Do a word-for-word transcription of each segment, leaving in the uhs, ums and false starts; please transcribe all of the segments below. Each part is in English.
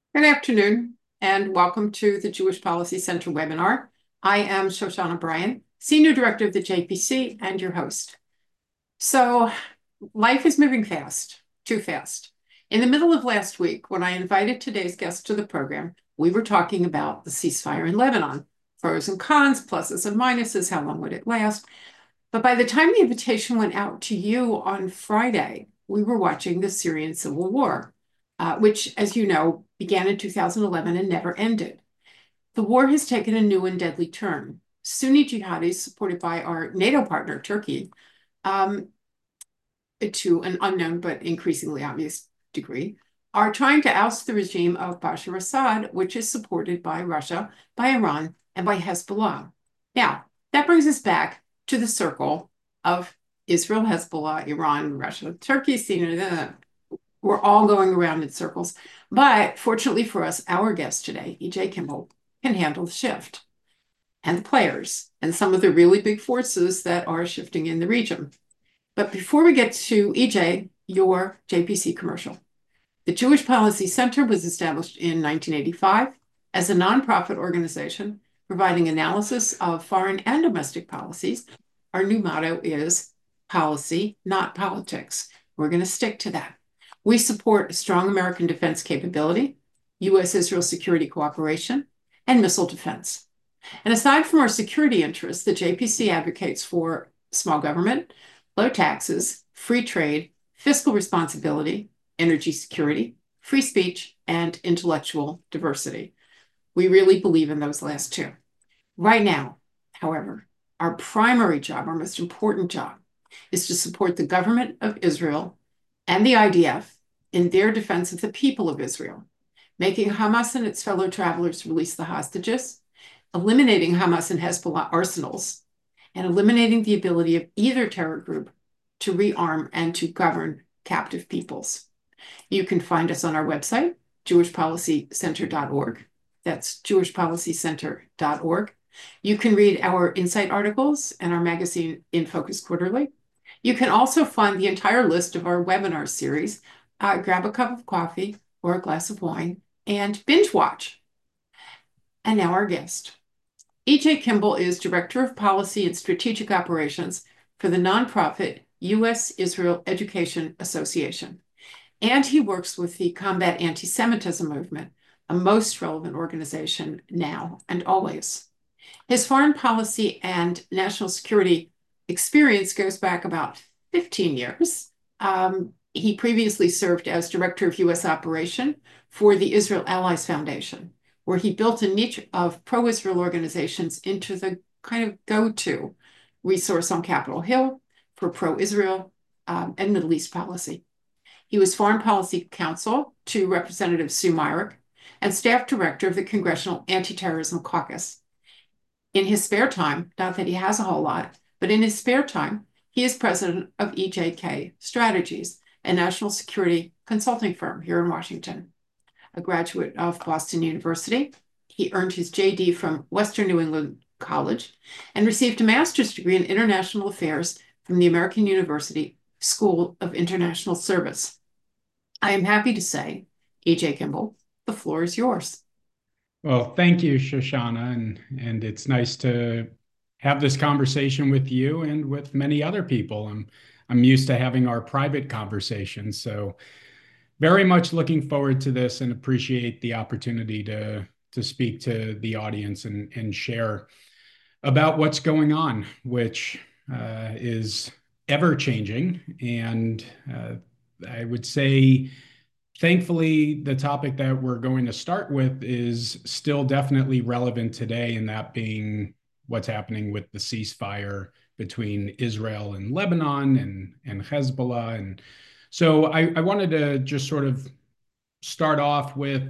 Good afternoon, and welcome to the Jewish Policy Center webinar. I am Shoshana Bryant, Senior Director of the J P C and your host. So, life is moving fast, too fast. In the middle of last week, when I invited today's guest to the program, we were talking about the ceasefire in Lebanon, pros and cons, pluses and minuses, how long would it last? But by the time the invitation went out to you on Friday, we were watching the Syrian civil war, uh, which, as you know, began in two thousand eleven and never ended. The war has taken a new and deadly turn. Sunni jihadis, supported by our NATO partner, Turkey, um, to an unknown but increasingly obvious degree, are trying to oust the regime of Bashar Assad, which is supported by Russia, by Iran, and by Hezbollah. Now, that brings us back to the circle of Israel, Hezbollah, Iran, Russia, Turkey, Syria. We're all going around in circles. But fortunately for us, our guest today, E J Kimball, can handle the shift and the players and some of the really big forces that are shifting in the region. But before we get to E J, your J P C commercial. The Jewish Policy Center was established in nineteen eighty-five as a nonprofit organization providing analysis of foreign and domestic policies. Our new motto is policy, not politics. We're going to stick to that. We support a strong American defense capability, U S Israel security cooperation, and missile defense. And aside from our security interests, the J P C advocates for small government, low taxes, free trade, fiscal responsibility, energy security, free speech, and intellectual diversity. We really believe in those last two. Right now, however, our primary job, our most important job, is to support the government of Israel and the I D F in their defense of the people of Israel, making Hamas and its fellow travelers release the hostages, eliminating Hamas and Hezbollah arsenals, and eliminating the ability of either terror group to rearm and to govern captive peoples. You can find us on our website, jewish policy center dot org. That's jewish policy center dot org. You can read our insight articles and our magazine In Focus Quarterly. You can also find the entire list of our webinar series. Uh, grab a cup of coffee or a glass of wine and binge watch. And now our guest. E J Kimball is Director of Policy and Strategic Operations for the nonprofit U S Israel Education Association. And he works with the Combat Anti-Semitism Movement, a most relevant organization now and always. His foreign policy and national security experience goes back about fifteen years. Um, he previously served as Director of U S Operation for the Israel Allies Foundation, where he built a niche of pro-Israel organizations into the kind of go-to resource on Capitol Hill for pro-Israel um, and Middle East policy. He was Foreign Policy Counsel to Representative Sue Myrick and Staff Director of the Congressional Anti-Terrorism Caucus. In his spare time, not that he has a whole lot, but in his spare time, he is president of E J K Strategies, a national security consulting firm here in Washington. A graduate of Boston University, he earned his J D from Western New England College and received a master's degree in international affairs from the American University School of International Service. I am happy to say, E J Kimball, the floor is yours. Well, thank you, Shoshana, and and it's nice to have this conversation with you and with many other people. I'm I'm used to having our private conversations, so very much looking forward to this and appreciate the opportunity to to speak to the audience and and share about what's going on, which uh, is ever changing. And uh, I would say, thankfully, the topic that we're going to start with is still definitely relevant today, and that being what's happening with the ceasefire between Israel and Lebanon and, and Hezbollah. And so I, I wanted to just sort of start off with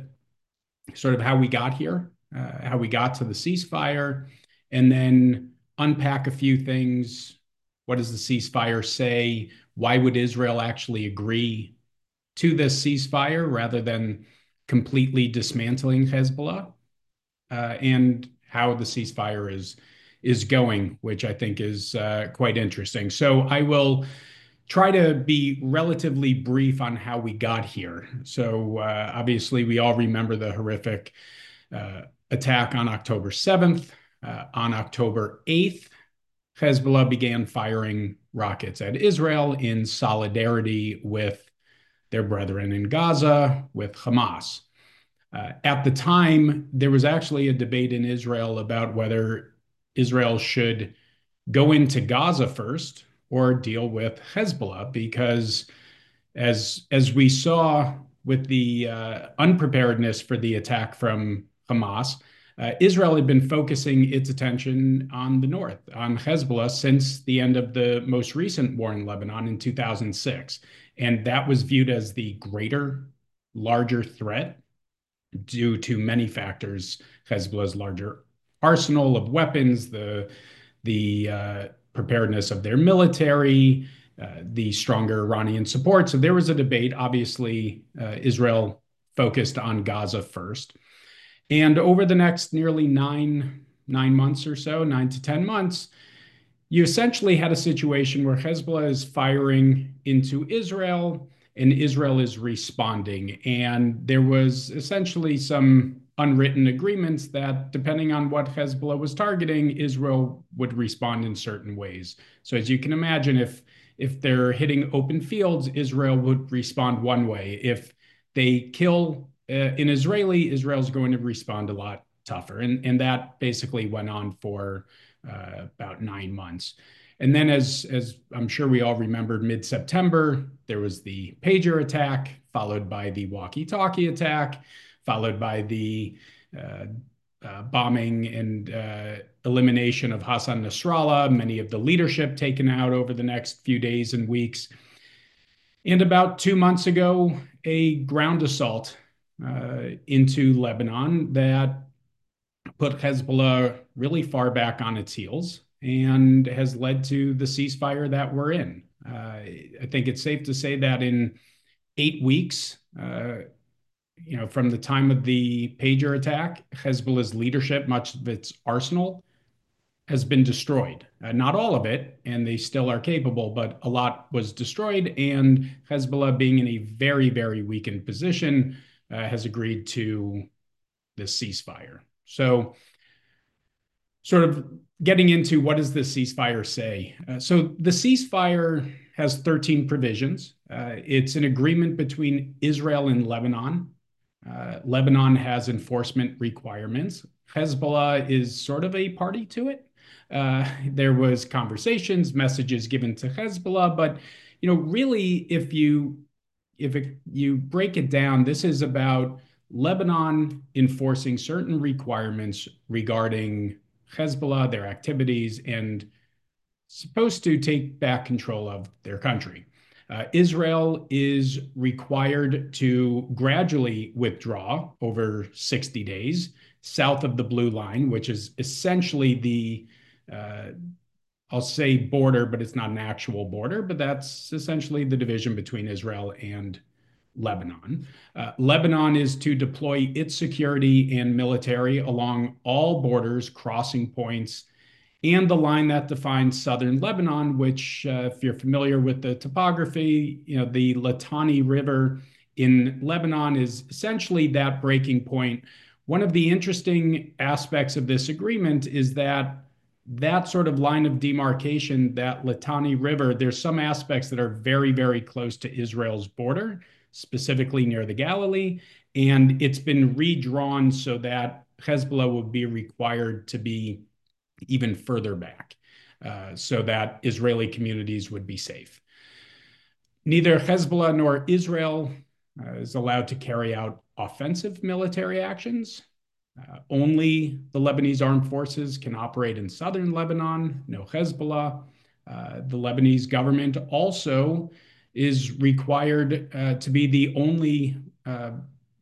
sort of how we got here, uh, how we got to the ceasefire, and then unpack a few things. What does the ceasefire say? Why would Israel actually agree to this ceasefire rather than completely dismantling Hezbollah? Uh, and how the ceasefire is is going, which I think is uh, quite interesting. So I will try to be relatively brief on how we got here. So, uh, obviously, we all remember the horrific uh, attack on October seventh. Uh, on October eighth, Hezbollah began firing rockets at Israel in solidarity with their brethren in Gaza, with Hamas. Uh, at the time, there was actually a debate in Israel about whether Israel should go into Gaza first or deal with Hezbollah, because as as we saw with the uh, unpreparedness for the attack from Hamas, uh, Israel had been focusing its attention on the north, on Hezbollah, since the end of the most recent war in Lebanon in two thousand six. And that was viewed as the greater, larger threat due to many factors: Hezbollah's larger arsenal of weapons, the the uh, preparedness of their military, uh, the stronger Iranian support. So there was a debate. Obviously, uh, Israel focused on Gaza first. And over the next nearly nine, nine months or so, nine to ten months, you essentially had a situation where Hezbollah is firing into Israel and Israel is responding. And there was essentially some unwritten agreements that depending on what Hezbollah was targeting, Israel would respond in certain ways. So as you can imagine, if if they're hitting open fields, Israel would respond one way. If they kill uh, an Israeli, Israel's going to respond a lot tougher. And, and that basically went on for uh, about nine months. And then, as, as I'm sure we all remembered, mid-September, there was the pager attack, followed by the walkie-talkie attack, followed by the uh, uh, bombing and uh, elimination of Hassan Nasrallah, many of the leadership taken out over the next few days and weeks. And about two months ago, a ground assault uh, into Lebanon that put Hezbollah really far back on its heels and has led to the ceasefire that we're in. Uh, I think it's safe to say that in eight weeks, uh, you know, from the time of the pager attack, Hezbollah's leadership, much of its arsenal, has been destroyed. Uh, not all of it, and they still are capable, but a lot was destroyed. And Hezbollah, being in a very, very weakened position, uh, has agreed to this ceasefire. So, sort of getting into what does the ceasefire say? Uh, so the ceasefire has thirteen provisions. Uh, it's an agreement between Israel and Lebanon. Uh, Lebanon has enforcement requirements. Hezbollah is sort of a party to it. Uh, there was conversations, messages given to Hezbollah, but you know, really, if you if it, you break it down, this is about Lebanon enforcing certain requirements regarding Hezbollah, their activities, and supposed to take back control of their country. Uh, Israel is required to gradually withdraw over sixty days south of the Blue Line, which is essentially the, uh, I'll say border, but it's not an actual border, but that's essentially the division between Israel and Lebanon. Uh, Lebanon is to deploy its security and military along all borders, crossing points, and the line that defines southern Lebanon, which, uh, if you're familiar with the topography, you know, the Litani River in Lebanon is essentially that breaking point. One of the interesting aspects of this agreement is that that sort of line of demarcation, that Litani River, there's some aspects that are very, very close to Israel's border, specifically near the Galilee, and it's been redrawn so that Hezbollah will be required to be even further back, uh, so that Israeli communities would be safe. Neither Hezbollah nor Israel uh, is allowed to carry out offensive military actions. Uh, only the Lebanese armed forces can operate in southern Lebanon, no Hezbollah. Uh, the Lebanese government also is required uh, to be the only uh,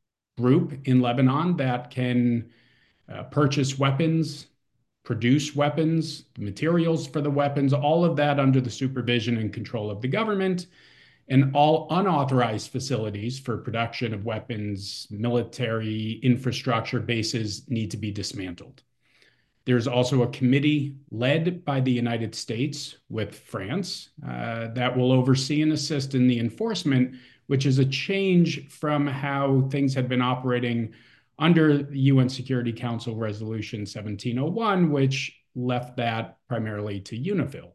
group in Lebanon that can uh, purchase weapons, produce weapons, materials for the weapons, all of that under the supervision and control of the government. And all unauthorized facilities for production of weapons, military infrastructure bases need to be dismantled. There's also a committee led by the United States with France uh, that will oversee and assist in the enforcement, which is a change from how things had been operating under the U N Security Council Resolution seventeen oh one, which left that primarily to UNIFIL.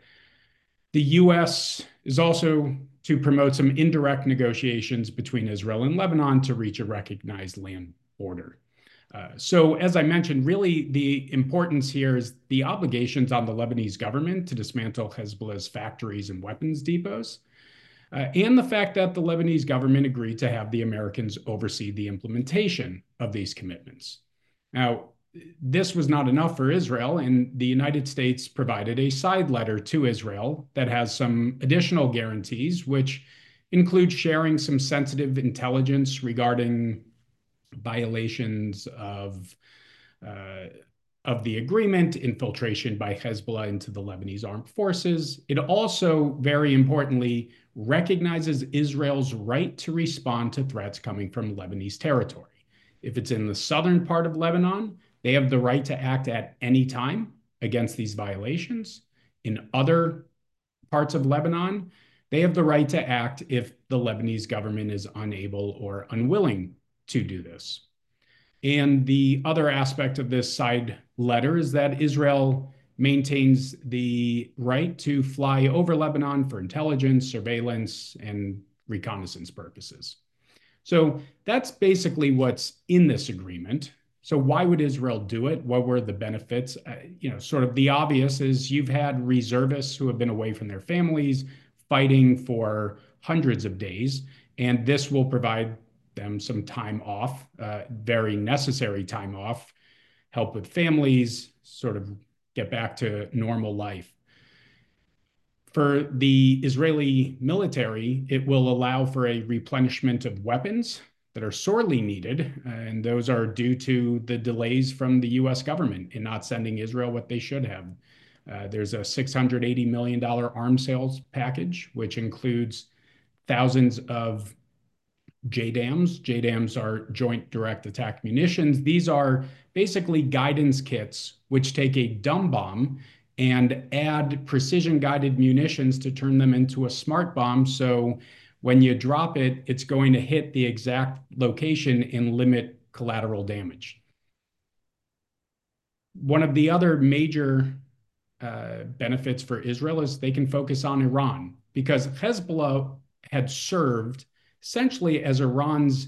The U S is also to promote some indirect negotiations between Israel and Lebanon to reach a recognized land border. Uh, so, as I mentioned, really the importance here is the obligations on the Lebanese government to dismantle Hezbollah's factories and weapons depots, uh, and the fact that the Lebanese government agreed to have the Americans oversee the implementation of these commitments. Now, this was not enough for Israel, and the United States provided a side letter to Israel that has some additional guarantees, which include sharing some sensitive intelligence regarding violations of uh, of the agreement, infiltration by Hezbollah into the Lebanese armed forces. It also, very importantly, recognizes Israel's right to respond to threats coming from Lebanese territory. If it's in the southern part of Lebanon, they have the right to act at any time against these violations. In other parts of Lebanon, they have the right to act if the Lebanese government is unable or unwilling to do this. And the other aspect of this side letter is that Israel maintains the right to fly over Lebanon for intelligence, surveillance, and reconnaissance purposes. So that's basically what's in this agreement. So why would Israel do it? What were the benefits? Uh, you know, sort of the obvious is you've had reservists who have been away from their families fighting for hundreds of days, and this will provide them some time off, uh, very necessary time off, help with families, sort of get back to normal life. For the Israeli military, it will allow for a replenishment of weapons that are sorely needed, and those are due to the delays from the U S government in not sending Israel what they should have. Uh, there's a six hundred eighty million dollars arms sales package, which includes thousands of J DAMs. J DAMs are Joint Direct Attack Munitions. These are basically guidance kits which take a dumb bomb and add precision-guided munitions to turn them into a smart bomb. So when you drop it, it's going to hit the exact location and limit collateral damage. One of the other major uh, benefits for Israel is they can focus on Iran, because Hezbollah had served essentially as Iran's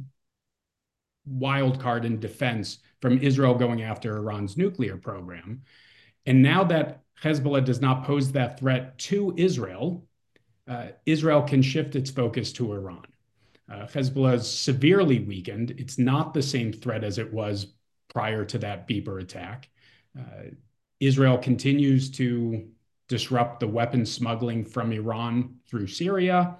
wild card in defense from Israel going after Iran's nuclear program. And now that Hezbollah does not pose that threat to Israel, uh, Israel can shift its focus to Iran. Uh, Hezbollah is severely weakened. It's not the same threat as it was prior to that Beeper attack. Uh, Israel continues to disrupt the weapons smuggling from Iran through Syria.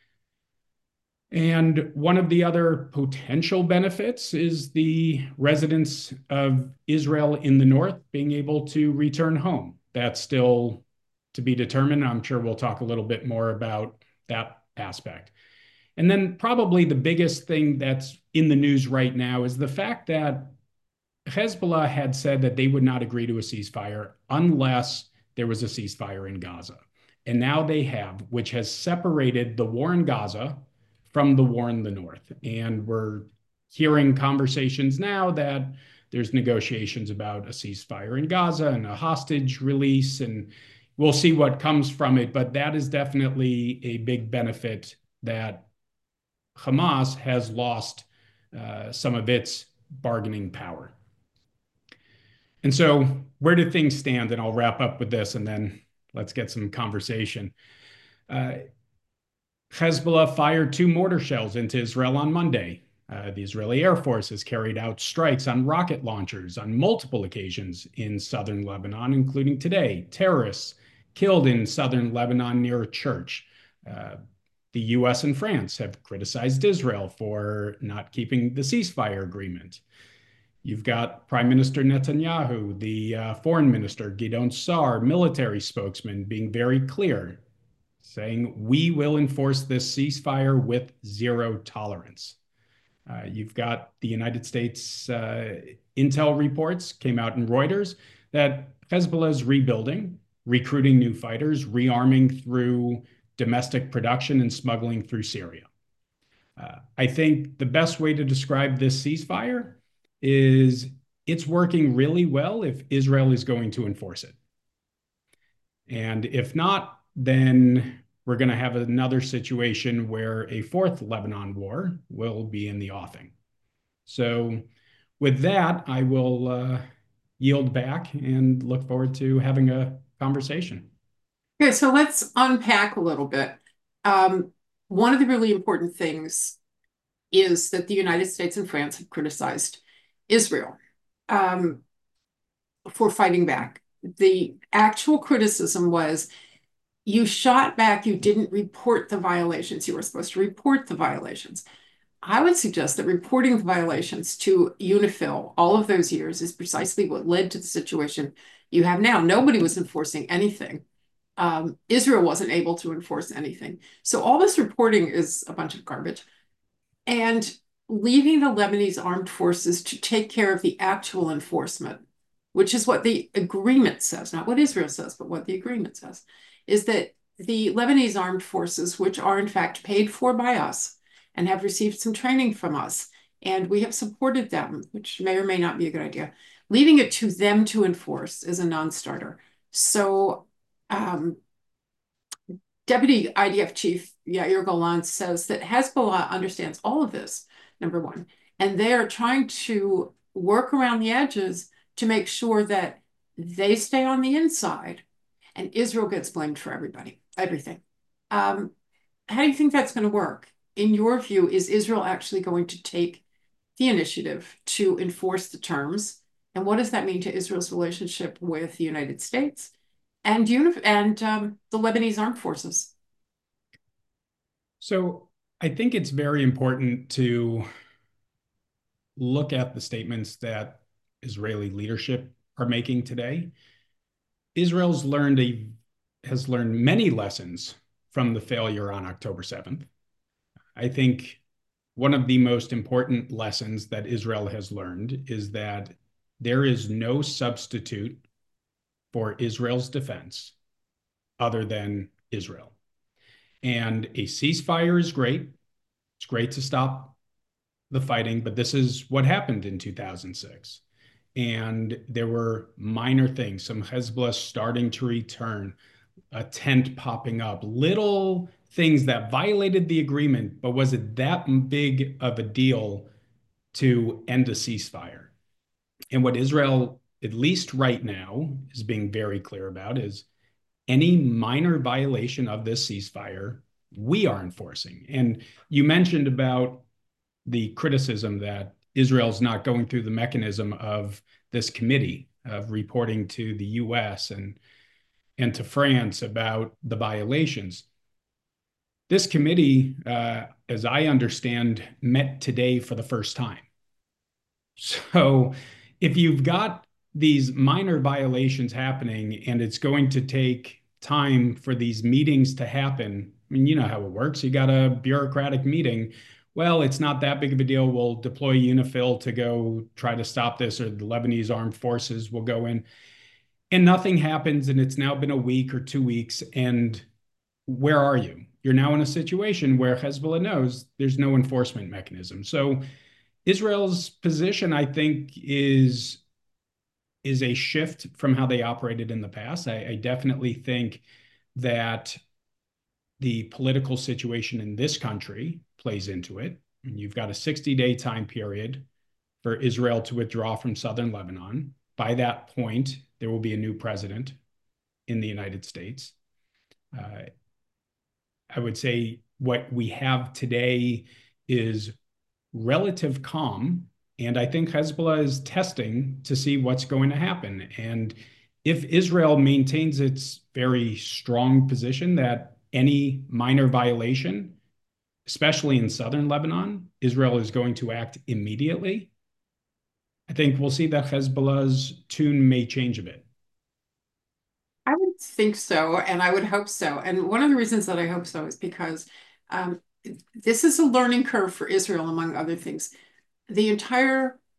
And one of the other potential benefits is the residents of Israel in the north being able to return home. That's still to be determined. I'm sure we'll talk a little bit more about that aspect. And then probably the biggest thing that's in the news right now is the fact that Hezbollah had said that they would not agree to a ceasefire unless there was a ceasefire in Gaza. And now they have, which has separated the war in Gaza from the war in the north. And we're hearing conversations now that there's negotiations about a ceasefire in Gaza and a hostage release, and we'll see what comes from it. But that is definitely a big benefit, that Hamas has lost uh, some of its bargaining power. And so where do things stand? And I'll wrap up with this, and then let's get some conversation. Uh, Hezbollah fired two mortar shells into Israel on Monday. Uh, the Israeli Air Force has carried out strikes on rocket launchers on multiple occasions in southern Lebanon, including today. Terrorists killed in southern Lebanon near a church. Uh, the U S and France have criticized Israel for not keeping the ceasefire agreement. You've got Prime Minister Netanyahu, the uh, Foreign Minister Gideon Sa'ar, military spokesman, being very clear, saying, we will enforce this ceasefire with zero tolerance. Uh, you've got the United States uh, intel reports came out in Reuters that Hezbollah is rebuilding, recruiting new fighters, rearming through domestic production and smuggling through Syria. Uh, I think the best way to describe this ceasefire is it's working really well if Israel is going to enforce it. And if not, then we're going to have another situation where a fourth Lebanon war will be in the offing. So with that, I will uh, yield back and look forward to having a conversation. Okay, so let's unpack a little bit. Um, one of the really important things is that the United States and France have criticized Israel um, for fighting back. The actual criticism was you shot back, you didn't report the violations. You were supposed to report the violations. I would suggest that reporting the violations to UNIFIL all of those years is precisely what led to the situation you have now. Nobody was enforcing anything. Um, Israel wasn't able to enforce anything. So all this reporting is a bunch of garbage. And leaving the Lebanese armed forces to take care of the actual enforcement, which is what the agreement says, not what Israel says, but what the agreement says, is that the Lebanese armed forces, which are in fact paid for by us and have received some training from us, and we have supported them, which may or may not be a good idea, leaving it to them to enforce is a non-starter. So um, Deputy I D F Chief Yair Golan says that Hezbollah understands all of this, number one, and they are trying to work around the edges to make sure that they stay on the inside and Israel gets blamed for everybody, everything. Um, how do you think that's going to work? In your view, is Israel actually going to take the initiative to enforce the terms? And what does that mean to Israel's relationship with the United States and, and um, the Lebanese armed forces? So I think it's very important to look at the statements that Israeli leadership are making today. Israel's learned a, has learned many lessons from the failure on October seventh. I think one of the most important lessons that Israel has learned is that there is no substitute for Israel's defense other than Israel. And a ceasefire is great. It's great to stop the fighting, but this is what happened in two thousand six. And there were minor things, some Hezbollah starting to return, a tent popping up, little things that violated the agreement, but was it that big of a deal to end a ceasefire? And what Israel, at least right now, is being very clear about is any minor violation of this ceasefire, we are enforcing. And you mentioned about the criticism that Israel's not going through the mechanism of this committee of reporting to the U S and, and to France about the violations. This committee, uh, as I understand, met today for the first time. So if you've got these minor violations happening and it's going to take time for these meetings to happen, I mean, you know how it works. You got a bureaucratic meeting. Well, it's not that big of a deal. We'll deploy UNIFIL to go try to stop this, or the Lebanese armed forces will go in. And nothing happens, and it's now been a week or two weeks, and where are you? You're now in a situation where Hezbollah knows there's no enforcement mechanism. So Israel's position, I think, is, is a shift from how they operated in the past. I, I definitely think that the political situation in this country plays into it. And you've got a sixty-day time period for Israel to withdraw from southern Lebanon. By that point, there will be a new president in the United States. Uh, I would say what we have today is relative calm. And I think Hezbollah is testing to see what's going to happen. And if Israel maintains its very strong position that any minor violation, especially in southern Lebanon, Israel is going to act immediately, I think we'll see that Hezbollah's tune may change a bit. I would think so, and I would hope so. And one of the reasons that I hope so is because um, this is a learning curve for Israel, among other things. The entire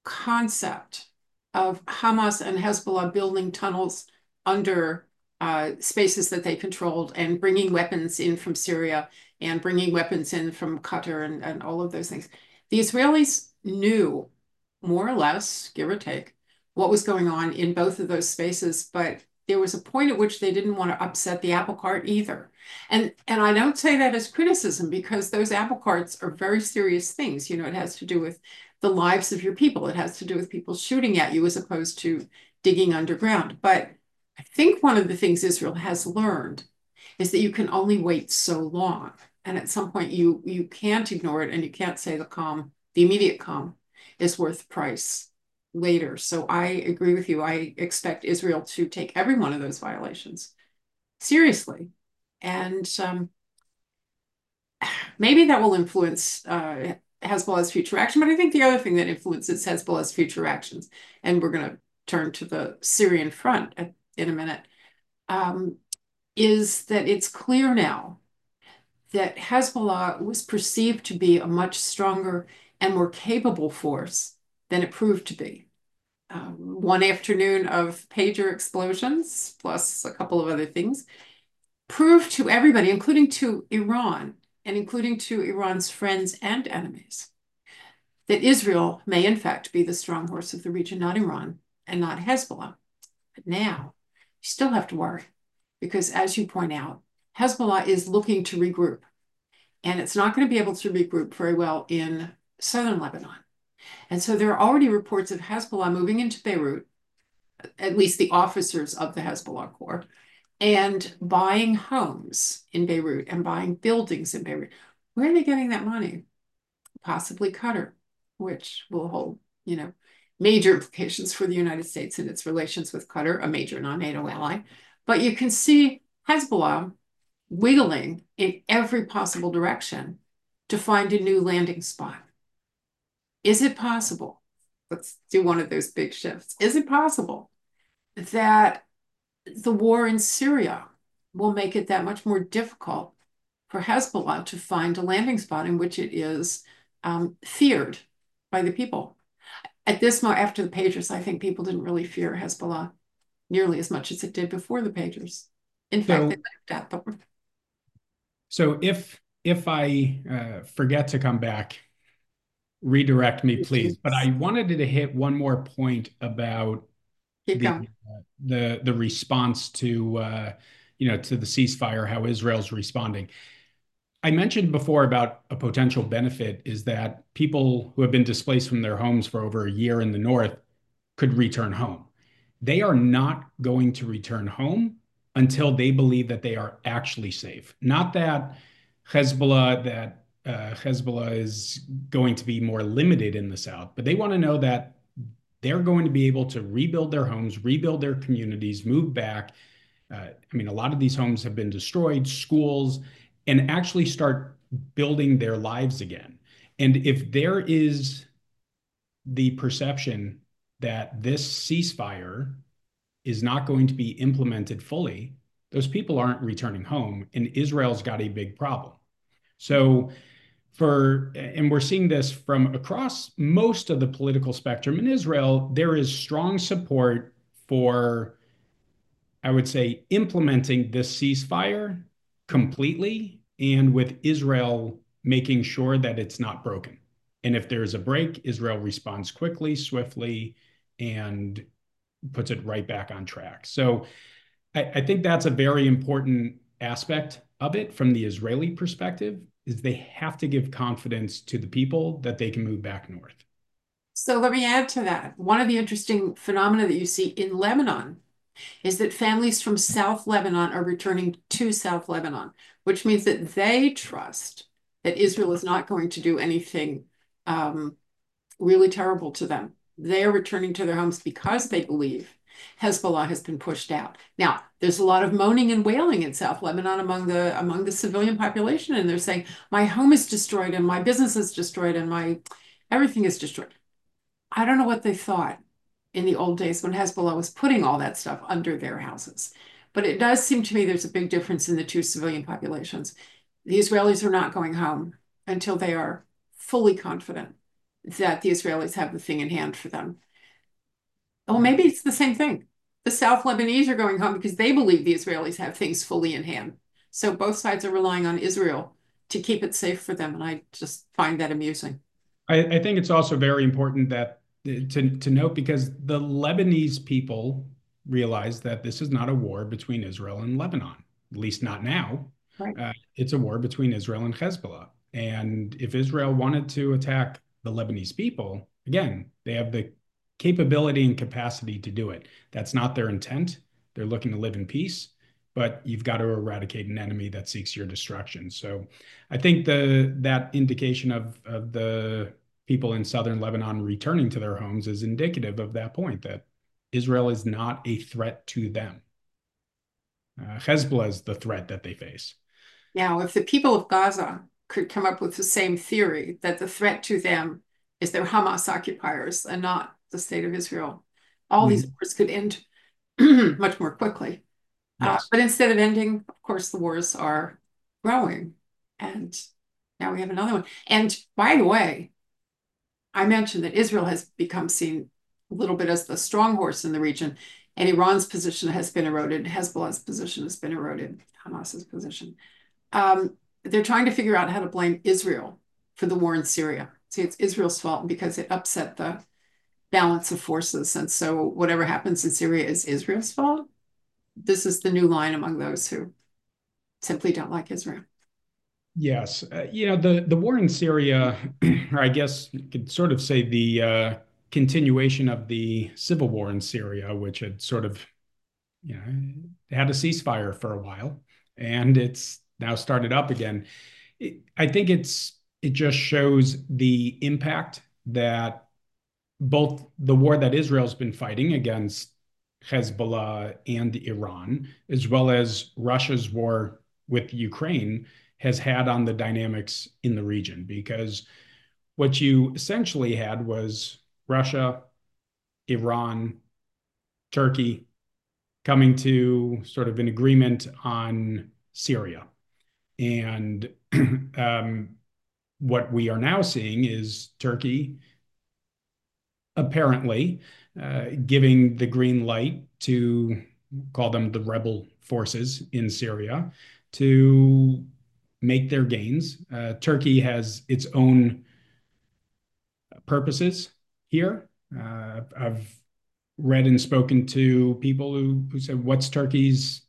concept of Hamas and Hezbollah building tunnels under uh, spaces that they controlled and bringing weapons in from Syria and bringing weapons in from Qatar and, and all of those things. The Israelis knew more or less, give or take, what was going on in both of those spaces, but there was a point at which they didn't want to upset the apple cart either. And and I don't say that as criticism because those apple carts are very serious things. You know, it has to do with the lives of your people. It has to do with people shooting at you as opposed to digging underground. But I think one of the things Israel has learned is that you can only wait so long. And at some point you you can't ignore it and you can't say the calm, the immediate calm is worth the price later. So I agree with you. I expect Israel to take every one of those violations seriously. And um, maybe that will influence uh, Hezbollah's future action. But I think the other thing that influences Hezbollah's future actions, and we're going to turn to the Syrian front in a minute, um, is that it's clear now that Hezbollah was perceived to be a much stronger and more capable force than it proved to be. Um, one afternoon of pager explosions, plus a couple of other things, proved to everybody, including to Iran and including to Iran's friends and enemies, that Israel may in fact be the strong horse of the region, not Iran and not Hezbollah. But now you still have to worry because, as you point out, Hezbollah is looking to regroup, and it's not going to be able to regroup very well in southern Lebanon. And so there are already reports of Hezbollah moving into Beirut, at least the officers of the Hezbollah Corps, and buying homes in Beirut and buying buildings in Beirut. Where are they getting that money? Possibly Qatar, which will hold, you know, major implications for the United States and its relations with Qatar, a major non-NATO ally. But you can see Hezbollah wiggling in every possible direction to find a new landing spot. Is it possible? Let's do one of those big shifts. Is it possible that the war in Syria will make it that much more difficult for Hezbollah to find a landing spot in which it is um, feared by the people? At this moment, after the pagers, I think people didn't really fear Hezbollah nearly as much as it did before the pagers. In fact, So, they laughed at them. so if if I uh, forget to come back, redirect me, please. But I wanted to hit one more point about Keep the going. uh, the the response to uh, you know to the ceasefire, how Israel's responding. I mentioned before about a potential benefit is that people who have been displaced from their homes for over a year in the north could return home. They are not going to return home until they believe that they are actually safe. Not that Hezbollah, that uh, Hezbollah is going to be more limited in the south, but they want to know that they're going to be able to rebuild their homes, rebuild their communities, move back. Uh, I mean, a lot of these homes have been destroyed, schools, and actually start building their lives again. And if there is the perception that this ceasefire is not going to be implemented fully, those people aren't returning home, and Israel's got a big problem. So, for and we're seeing this from across most of the political spectrum in Israel, there is strong support for, I would say, implementing this ceasefire completely and with Israel making sure that it's not broken. And if there's a break, Israel responds quickly, swiftly, and puts it right back on track. So I, I think that's a very important aspect of it from the Israeli perspective, is they have to give confidence to the people that they can move back north. So let me add to that. One of the interesting phenomena that you see in Lebanon is that families from South Lebanon are returning to South Lebanon, which means that they trust that Israel is not going to do anything um, really terrible to them. They are returning to their homes because they believe Hezbollah has been pushed out. Now, there's a lot of moaning and wailing in South Lebanon among the among the civilian population, and they're saying, my home is destroyed and my business is destroyed and my everything is destroyed. I don't know what they thought in the old days when Hezbollah was putting all that stuff under their houses. But it does seem to me there's a big difference in the two civilian populations. The Israelis are not going home until they are fully confident that the Israelis have the thing in hand for them. Well, maybe it's the same thing. The South Lebanese are going home because they believe the Israelis have things fully in hand. So both sides are relying on Israel to keep it safe for them. And I just find that amusing. I, I think it's also very important that to to note because the Lebanese people realize that this is not a war between Israel and Lebanon, at least not now. Right. Uh, it's a war between Israel and Hezbollah. And if Israel wanted to attack the Lebanese people, again, they have the capability and capacity to do it. That's not their intent. They're looking to live in peace, but you've got to eradicate an enemy that seeks your destruction. So I think the that indication of of the people in southern Lebanon returning to their homes is indicative of that point that Israel is not a threat to them. Uh, Hezbollah is the threat that they face. Now, if the people of Gaza could come up with the same theory that the threat to them is their Hamas occupiers and not the state of Israel, all these Mhm. wars could end much more quickly. Uh, Yes. but instead of ending, of course, the wars are growing. And now we have another one. And by the way, I mentioned that Israel has become seen a little bit as the strong horse in the region, and Iran's position has been eroded. Hezbollah's position has been eroded, Hamas's position. Um, they're trying to figure out how to blame Israel for the war in Syria. See, it's Israel's fault because it upset the balance of forces. And so whatever happens in Syria is Israel's fault. This is the new line among those who simply don't like Israel. Yes. Uh, you know, the, the war in Syria, or I guess you could sort of say the uh, continuation of the civil war in Syria, which had sort of, you know, had a ceasefire for a while, and it's now started up again. It, I think it's it just shows the impact that both the war that Israel's been fighting against Hezbollah and Iran, as well as Russia's war with Ukraine, has had on the dynamics in the region. Because what you essentially had was Russia, Iran, Turkey coming to sort of an agreement on Syria. And um, what we are now seeing is Turkey apparently uh, giving the green light to call them the rebel forces in Syria to make their gains. Uh, Turkey has its own purposes here. Uh, I've read and spoken to people who, who said, "What's Turkey's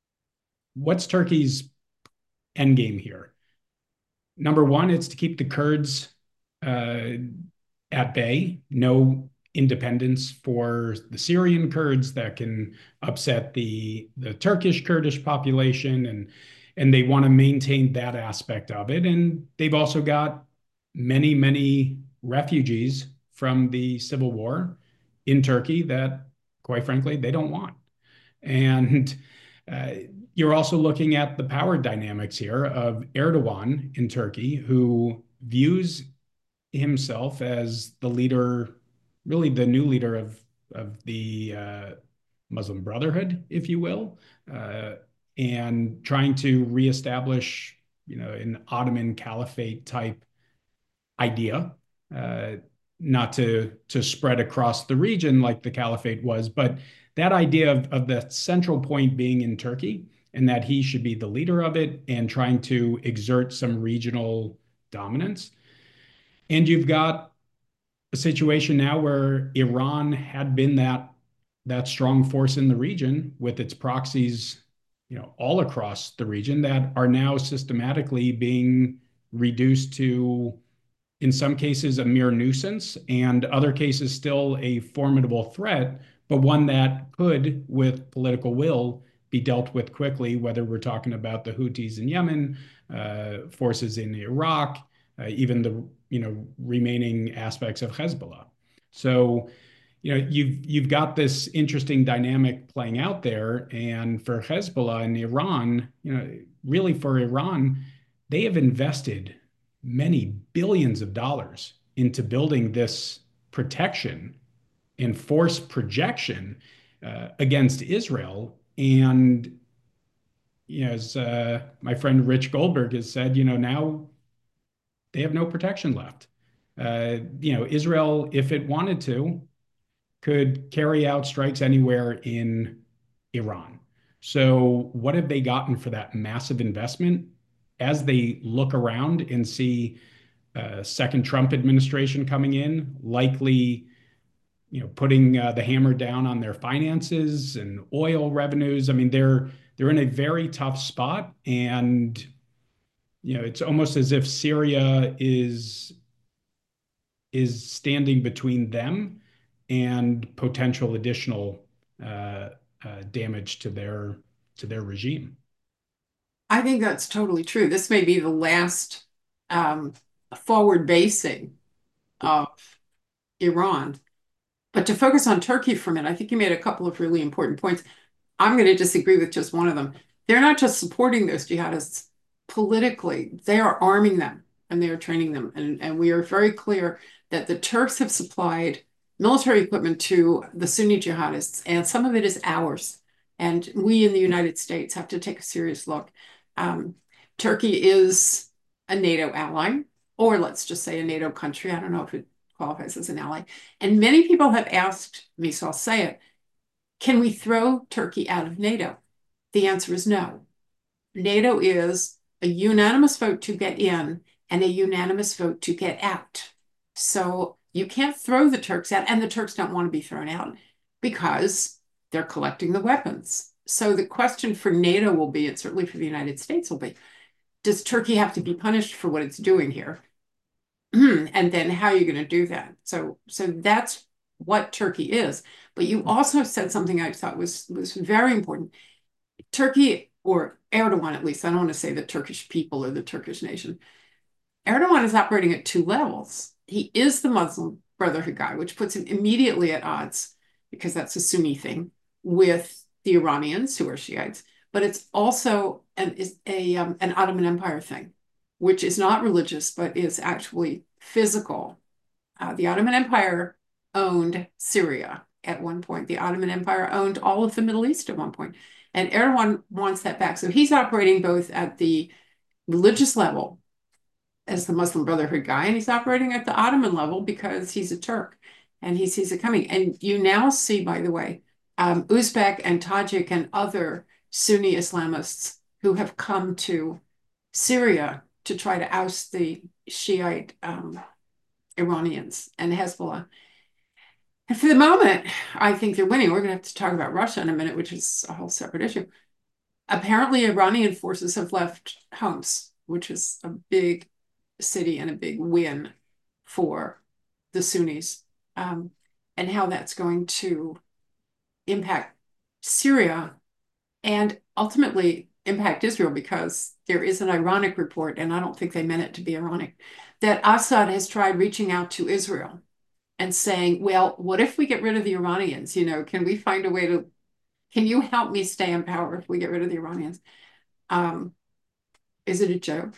what's Turkey's end game here?" Number one, it's to keep the Kurds uh, at bay, no independence for the Syrian Kurds that can upset the the Turkish Kurdish population, and and they want to maintain that aspect of it. And they've also got many, many refugees from the civil war in Turkey that, quite frankly, they don't want. And uh, you're also looking at the power dynamics here of Erdogan in Turkey, who views himself as the leader, really the new leader of of the uh, Muslim Brotherhood, if you will, uh, and trying to reestablish, you know, an Ottoman Caliphate type idea, uh, not to to spread across the region like the Caliphate was, but that idea of, of the central point being in Turkey and that he should be the leader of it and trying to exert some regional dominance. And you've got a situation now where Iran had been that that strong force in the region with its proxies, you know, all across the region that are now systematically being reduced to, in some cases, a mere nuisance, and other cases still a formidable threat, but one that could, with political will, be dealt with quickly, whether we're talking about the Houthis in Yemen, uh, forces in Iraq, uh, even the you know remaining aspects of Hezbollah. So, you know, you've you've got this interesting dynamic playing out there, and for Hezbollah and Iran, you know, really for Iran, they have invested many billions of dollars into building this protection and force projection uh, against Israel. And you know, as uh, my friend Rich Goldberg has said, you know, now they have no protection left. Uh, you know, Israel, if it wanted to, could carry out strikes anywhere in Iran. So, what have they gotten for that massive investment? As they look around and see a second Trump administration coming in, likely, you know, putting uh, the hammer down on their finances and oil revenues. I mean, they're they're in a very tough spot, and you know, it's almost as if Syria is is standing between them and potential additional uh, uh, damage to their to their regime. I think that's totally true. This may be the last um, forward basing of Iran. But to focus on Turkey for a minute, I think you made a couple of really important points. I'm going to disagree with just one of them. They're not just supporting those jihadists politically, they are arming them and they are training them. And, and we are very clear that the Turks have supplied military equipment to the Sunni jihadists, and some of it is ours. And we in the United States have to take a serious look. Um, Turkey is a NATO ally, or let's just say a NATO country. I don't know if it qualifies as an ally. And many people have asked me, so I'll say it, can we throw Turkey out of NATO? The answer is no. NATO is a unanimous vote to get in and a unanimous vote to get out. So you can't throw the Turks out, and the Turks don't want to be thrown out because they're collecting the weapons. So the question for NATO will be, and certainly for the United States will be, does Turkey have to be punished for what it's doing here? And then how are you going to do that? So, so that's what Turkey is. But you also said something I thought was was very important. Turkey, or Erdogan at least, I don't want to say the Turkish people or the Turkish nation. Erdogan is operating at two levels. He is the Muslim Brotherhood guy, which puts him immediately at odds, because that's a Sunni thing, with the Iranians who are Shiites. But it's also an, is a, um, an Ottoman Empire thing, which is not religious, but is actually physical. Uh, the Ottoman Empire owned Syria at one point. The Ottoman Empire owned all of the Middle East at one point. And Erdogan wants that back. So he's operating both at the religious level as the Muslim Brotherhood guy, and he's operating at the Ottoman level because he's a Turk and he sees it coming. And you now see, by the way, um, Uzbek and Tajik and other Sunni Islamists who have come to Syria to try to oust the Shiite um, Iranians and Hezbollah. And for the moment, I think they're winning. We're going to have to talk about Russia in a minute, which is a whole separate issue. Apparently, Iranian forces have left Homs, which is a big city and a big win for the Sunnis, um, and how that's going to impact Syria and ultimately impact Israel, because there is an ironic report, and I don't think they meant it to be ironic, that Assad has tried reaching out to Israel and saying, well, what if we get rid of the Iranians? You know, can we find a way to, can you help me stay in power if we get rid of the Iranians? Um, is it a joke?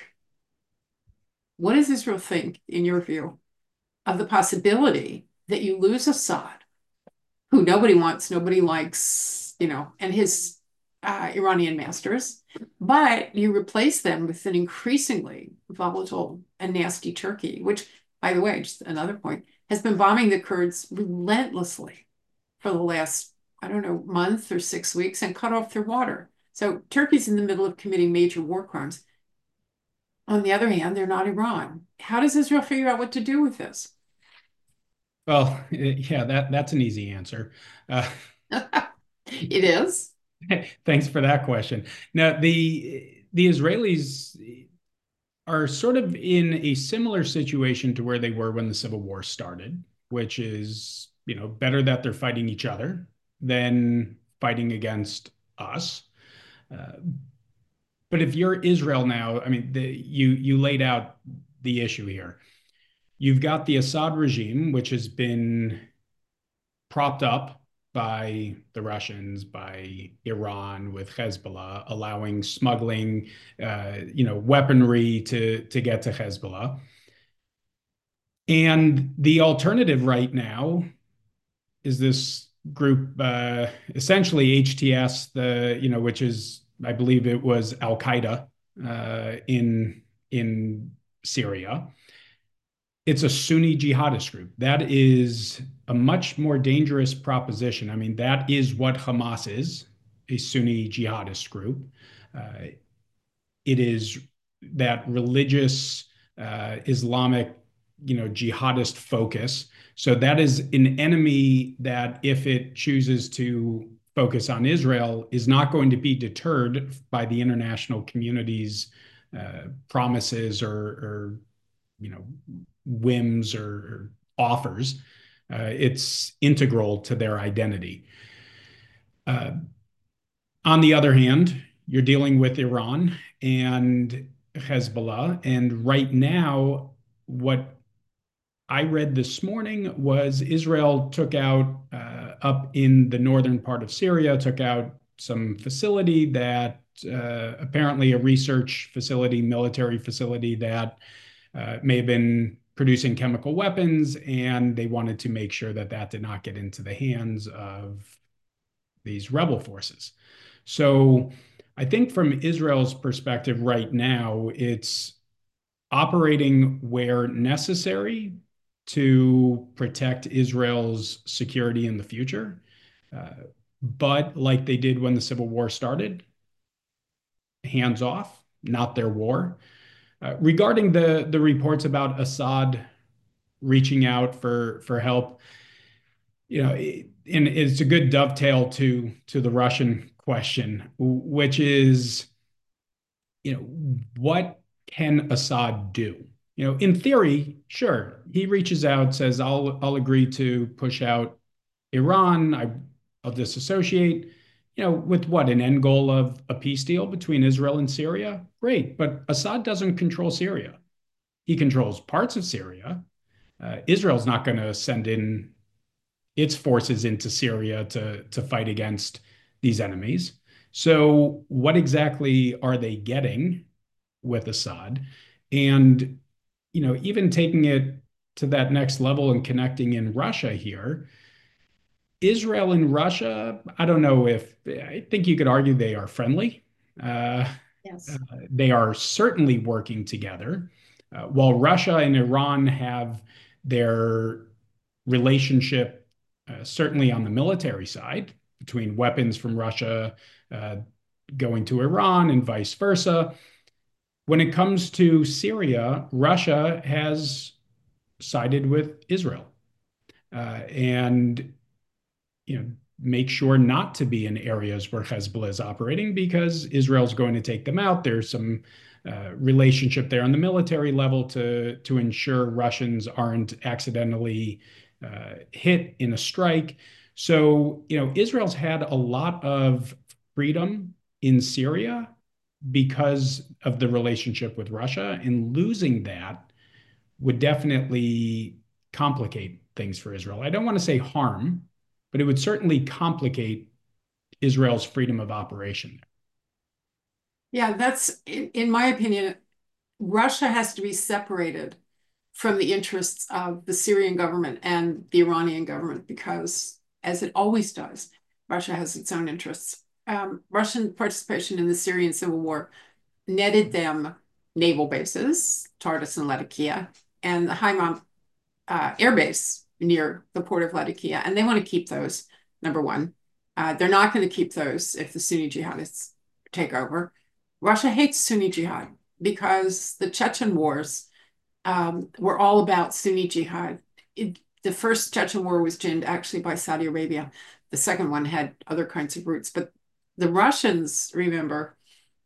What does Israel think, in your view, of the possibility that you lose Assad, who nobody wants, nobody likes, you know, and his uh, Iranian masters, but you replace them with an increasingly volatile and nasty Turkey, which, by the way, just another point, has been bombing the Kurds relentlessly for the last, I don't know, month or six weeks and cut off their water. So Turkey's in the middle of committing major war crimes. On the other hand, they're not Iran. How does Israel figure out what to do with this? Well, yeah, that that's an easy answer. Uh, It is. thanks for that question. Now, the the Israelis are sort of in a similar situation to where they were when the Civil War started, which is, you know, better that they're fighting each other than fighting against us. Uh, but if you're Israel now, I mean, the, you you laid out the issue here. You've got the Assad regime, which has been propped up by the Russians, by Iran with Hezbollah, allowing smuggling, uh, you know, weaponry to to get to Hezbollah. And the alternative right now is this group, uh, essentially H T S, the you know, which is, I believe it was Al Qaeda uh, in in Syria. it's a Sunni jihadist group. That is a much more dangerous proposition. I mean, that is what Hamas is, a Sunni jihadist group. Uh, it is that religious uh, Islamic, you know, jihadist focus. So that is an enemy that, if it chooses to focus on Israel, is not going to be deterred by the international community's uh, promises or, or, you know, whims or, or offers. Uh, it's integral to their identity. Uh, on the other hand, you're dealing with Iran and Hezbollah. And right now, what I read this morning was Israel took out, uh, up in the northern part of Syria, took out some facility that uh, apparently a research facility, military facility that uh, may have been producing chemical weapons, and they wanted to make sure that that did not get into the hands of these rebel forces. So I think from Israel's perspective right now, it's operating where necessary to protect Israel's security in the future. Uh, but like they did when the Civil War started, hands off, not their war. Uh, regarding the the reports about Assad reaching out for for help, you know, it, and it's a good dovetail to to the Russian question, which is, you know, what can Assad do? You know, in theory, sure, he reaches out, says, "I'll I'll agree to push out Iran. I, I'll disassociate." You know, with what, an end goal of a peace deal between Israel and Syria? Great, but Assad doesn't control Syria. He controls parts of Syria. Uh, Israel's not going to send in its forces into Syria to to fight against these enemies. So, what exactly are they getting with Assad? And, you know, even taking it to that next level and connecting in Russia here, Israel and Russia, I don't know if I think you could argue they are friendly. Uh, uh, Yes. they are certainly working together. Uh, while Russia and Iran have their relationship, uh, certainly on the military side, between weapons from Russia uh, going to Iran and vice versa. When it comes to Syria, Russia has sided with Israel, uh, and, you know, make sure not to be in areas where Hezbollah is operating because Israel's going to take them out. There's some uh, relationship there on the military level to to ensure Russians aren't accidentally uh, hit in a strike. So, you know, Israel's had a lot of freedom in Syria because of the relationship with Russia, and losing that would definitely complicate things for Israel. I don't want to say harm, but it would certainly complicate Israel's freedom of operation. Yeah, that's, in, in my opinion, Russia has to be separated from the interests of the Syrian government and the Iranian government because, as it always does, Russia has its own interests. Um, Russian participation in the Syrian civil war netted them naval bases, Tartus and Latakia, and the Haifa uh, air base near the port of Latakia, and they want to keep those, number one. Uh, they're not going to keep those if the Sunni jihadists take over. Russia hates Sunni jihad because the Chechen wars um, were all about Sunni jihad. It, the first Chechen war was ginned actually by Saudi Arabia. The second one had other kinds of roots. But the Russians, remember,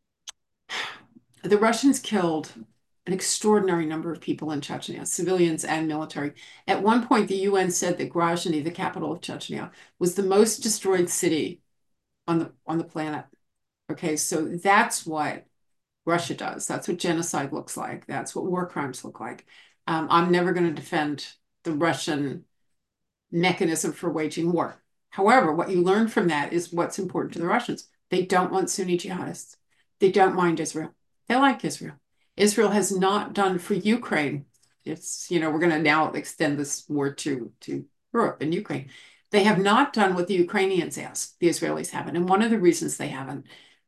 the Russians killed an extraordinary number of people in Chechnya, civilians and military. At one point, the U N said that Grozny, the capital of Chechnya, was the most destroyed city on the on the planet. Okay, so that's what Russia does. That's what genocide looks like. That's what war crimes look like. Um, I'm never going to defend the Russian mechanism for waging war. However, what you learn from that is what's important to the Russians. They don't want Sunni jihadists. They don't mind Israel. They like Israel. Israel has not done for Ukraine. It's, you know, we're going to now extend this war to, to Europe and Ukraine. They have not done what the Ukrainians asked. The Israelis haven't. And one of the reasons they haven't,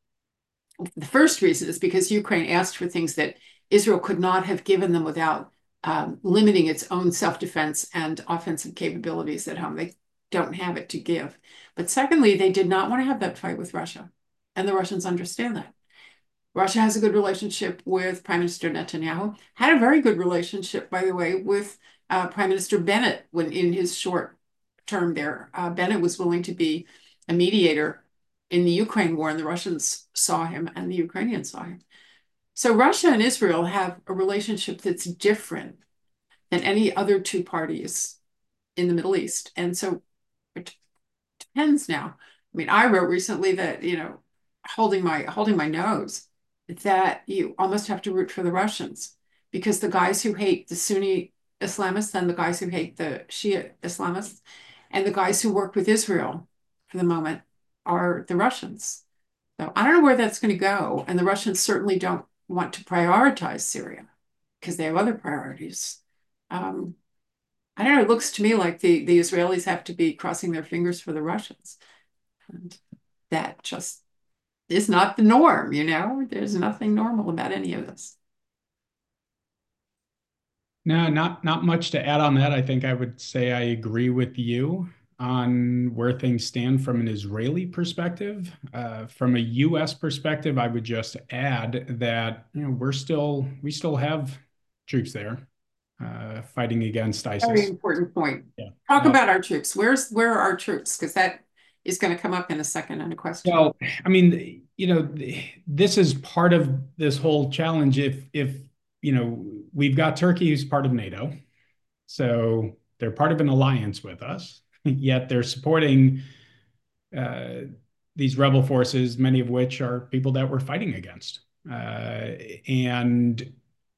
the first reason is because Ukraine asked for things that Israel could not have given them without um, limiting its own self-defense and offensive capabilities at home. They don't have it to give. But secondly, they did not want to have that fight with Russia. And the Russians understand that. Russia has a good relationship with Prime Minister Netanyahu, had a very good relationship, by the way, with uh, Prime Minister Bennett when in his short term there. Uh, Bennett was willing to be a mediator in the Ukraine war, and the Russians saw him and the Ukrainians saw him. So Russia and Israel have a relationship that's different than any other two parties in the Middle East. And so it depends now. I mean, I wrote recently that, you know, holding my holding my nose, that you almost have to root for the Russians because the guys who hate the Sunni Islamists and the guys who hate the Shia Islamists and the guys who work with Israel for the moment are the Russians. So I don't know where that's going to go. And the Russians certainly don't want to prioritize Syria because they have other priorities. Um, I don't know. It looks to me like the, the Israelis have to be crossing their fingers for the Russians. And that just is not the norm, you know? There's nothing normal about any of this. No, not not much to add on that. I think I would say I agree with you on where things stand from an Israeli perspective. Uh, from a U S perspective, I would just add that you know we're still we still have troops there uh, fighting against Very ISIS. important point. Yeah. Talk Yeah. about our troops. Where's where are our troops? Because that is going to come up in a second in a question. Well, I mean, you know, this is part of this whole challenge. If if you know, we've got Turkey who's part of NATO, so they're part of an alliance with us, yet they're supporting uh, these rebel forces, many of which are people that we're fighting against. Uh, and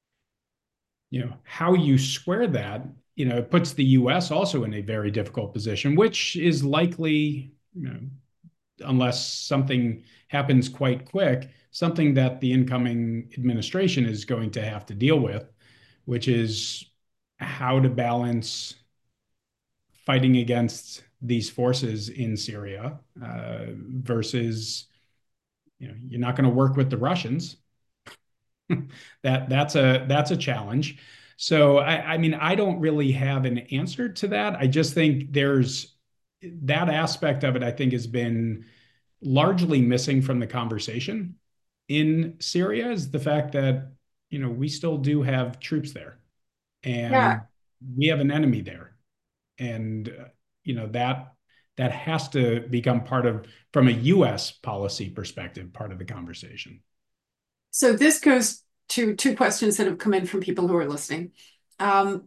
you know, how you square that, you know, it puts the U S also in a very difficult position, which is likely, you know, unless something happens quite quick, something that the incoming administration is going to have to deal with, which is how to balance fighting against these forces in Syria uh, versus, you know, you're not going to work with the Russians. that that's a that's a challenge. So I, I mean, I don't really have an answer to that. I just think there's that aspect of it. I think has been largely missing from the conversation in Syria is the fact that you know we still do have troops there, Yeah. and we have an enemy there, and uh, you know that that has to become part of from a U S policy perspective, part of the conversation. So this goes to two questions that have come in from people who are listening. Um,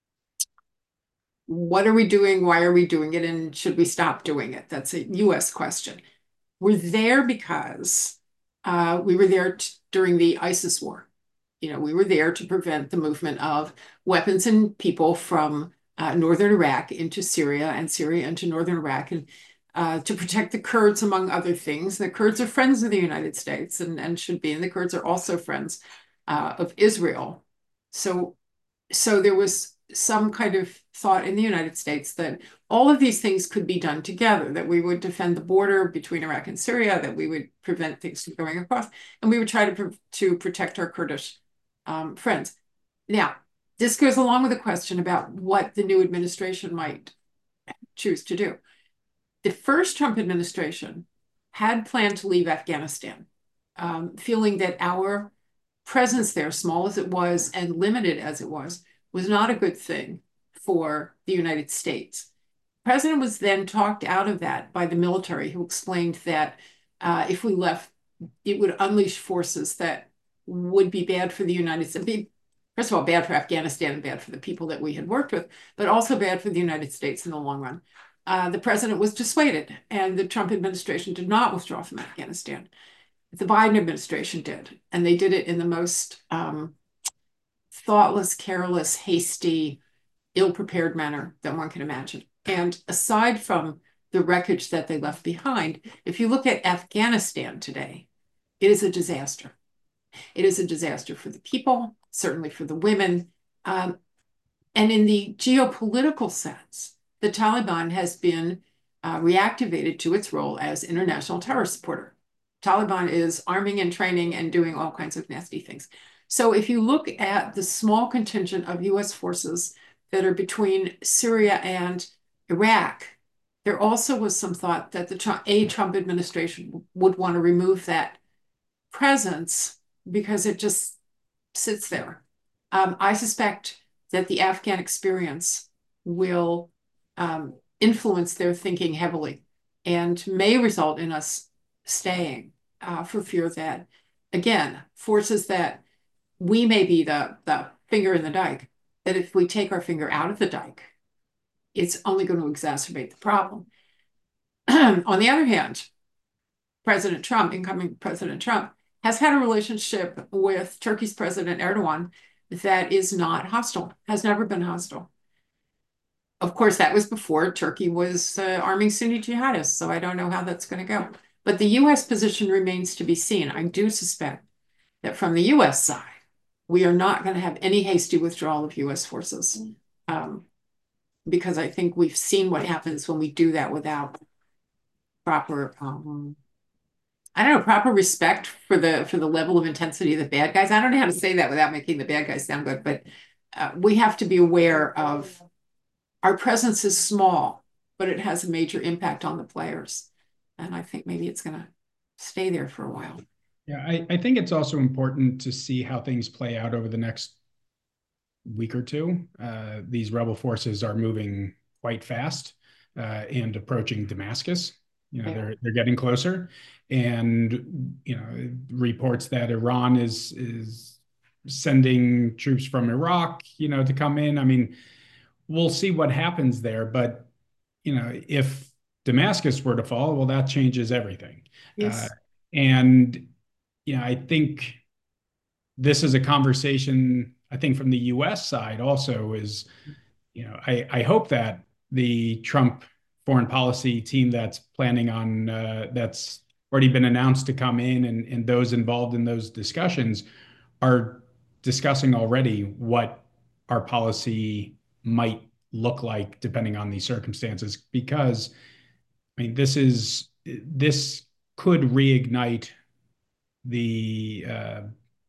what are we doing? Why are we doing it? And should we stop doing it? That's a U S question. We're there because uh, we were there t- during the ISIS war. You know, we were there to prevent the movement of weapons and people from uh, northern Iraq into Syria and Syria into northern Iraq, and uh, to protect the Kurds, among other things. The Kurds are friends of the United States and, and should be, and the Kurds are also friends uh, of Israel. So, so there was some kind of thought in the United States that all of these things could be done together, that we would defend the border between Iraq and Syria, that we would prevent things from going across, and we would try to, to protect our Kurdish um, friends. Now, this goes along with a question about what the new administration might choose to do. The first Trump administration had planned to leave Afghanistan, um, feeling that our presence there, small as it was and limited as it was, was not a good thing for the United States. The president was then talked out of that by the military, who explained that uh, if we left, it would unleash forces that would be bad for the United States. Be, first of all, bad for Afghanistan and bad for the people that we had worked with, but also bad for the United States in the long run. Uh, the president was dissuaded, and the Trump administration did not withdraw from Afghanistan. The Biden administration did, and they did it in the most um, thoughtless, careless, hasty, ill-prepared manner that one can imagine. And aside from the wreckage that they left behind, if you look at Afghanistan today, it is a disaster. It is a disaster for the people, certainly for the women. Um, and in the geopolitical sense, the Taliban has been uh, reactivated to its role as international terror supporter. Taliban is arming and training and doing all kinds of nasty things. So if you look at the small contingent of U S forces that are between Syria and Iraq, there also was some thought that the Trump, a Trump administration would want to remove that presence because it just sits there. Um, I suspect that the Afghan experience will um, influence their thinking heavily and may result in us staying uh, for fear that, again, forces that we may be the, the finger in the dike, that if we take our finger out of the dike, it's only going to exacerbate the problem. On the other hand, President Trump, incoming President Trump, has had a relationship with Turkey's President Erdogan that is not hostile, has never been hostile. Of course, that was before Turkey was uh, arming Sunni jihadists, so I don't know how that's going to go. But the U S position remains to be seen. I do suspect that from the U S side, we are not going to have any hasty withdrawal of U S forces, um, because I think we've seen what happens when we do that without proper, um, I don't know, proper respect for the for the level of intensity of the bad guys. I don't know how to say that without making the bad guys sound good, but uh, we have to be aware of our presence is small, but it has a major impact on the players. And I think maybe it's going to stay there for a while. Yeah, I, I think it's also important to see how things play out over the next week or two. Uh, these rebel forces are moving quite fast uh, and approaching Damascus. You know, Yeah. they're they're getting closer, and you know, reports that Iran is is sending troops from Iraq, you know, to come in. I mean, we'll see what happens there, but you know, if Damascus were to fall, well, that changes everything. Uh, Yes. and you know, I think this is a conversation, I think from the U S side also is, you know, I, I hope that the Trump foreign policy team that's planning on, uh, that's already been announced to come in and, and those involved in those discussions are discussing already what our policy might look like depending on these circumstances. Because, I mean, this is, this could reignite the, uh,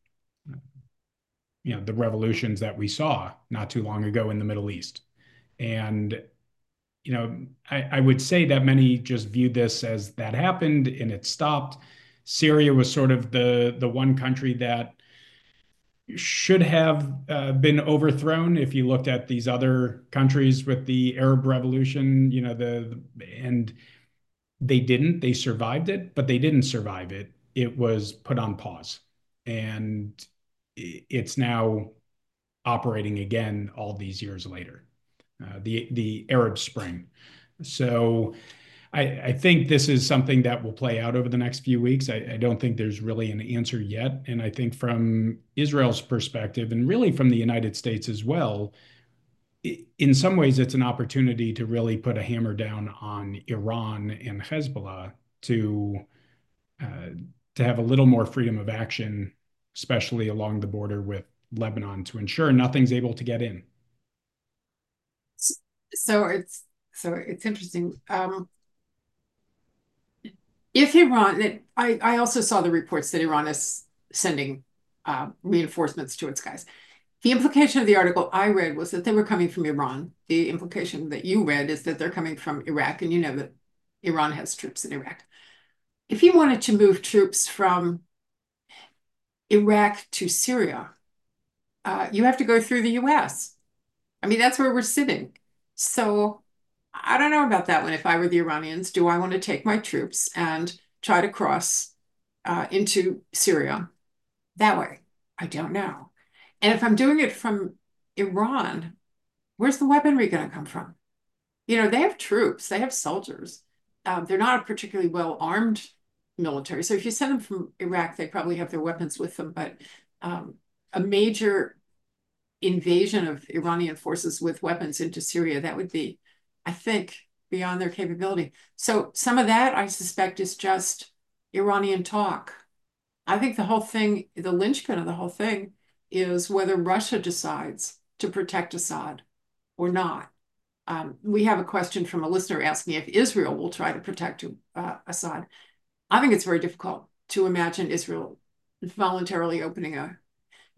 you know, the revolutions that we saw not too long ago in the Middle East. And, you know, I, I would say that many just viewed this as that happened and it stopped. Syria was sort of the the one country that should have uh, been overthrown if you looked at these other countries with the Arab Revolution, you know, the and they didn't. They survived it, but they didn't survive it. It was put on pause. And it's now operating again all these years later, uh, the the Arab Spring. So I, I think this is something that will play out over the next few weeks. I, I don't think there's really an answer yet. And I think from Israel's perspective, and really from the United States as well, in some ways, it's an opportunity to really put a hammer down on Iran and Hezbollah to uh, to have a little more freedom of action, especially along the border with Lebanon, to ensure nothing's able to get in. So it's so it's interesting. Um, if Iran, it, I, I also saw the reports that Iran is sending uh, reinforcements to its guys. The implication of the article I read was that they were coming from Iran. The implication that you read is that they're coming from Iraq, and you know that Iran has troops in Iraq. If you wanted to move troops from Iraq to Syria, uh, you have to go through the U S. I mean, that's where we're sitting. So I don't know about that one. If I were the Iranians, do I want to take my troops and try to cross uh, into Syria that way? I don't know. And if I'm doing it from Iran, where's the weaponry going to come from? You know, they have troops, they have soldiers. Um, they're not a particularly well armed military. So if you send them from Iraq, they probably have their weapons with them. But um, a major invasion of Iranian forces with weapons into Syria, that would be, I think, beyond their capability. So some of that, I suspect, is just Iranian talk. I think the whole thing, the linchpin of the whole thing, is whether Russia decides to protect Assad or not. Um, we have a question from a listener asking if Israel will try to protect uh, Assad. I think it's very difficult to imagine Israel voluntarily opening a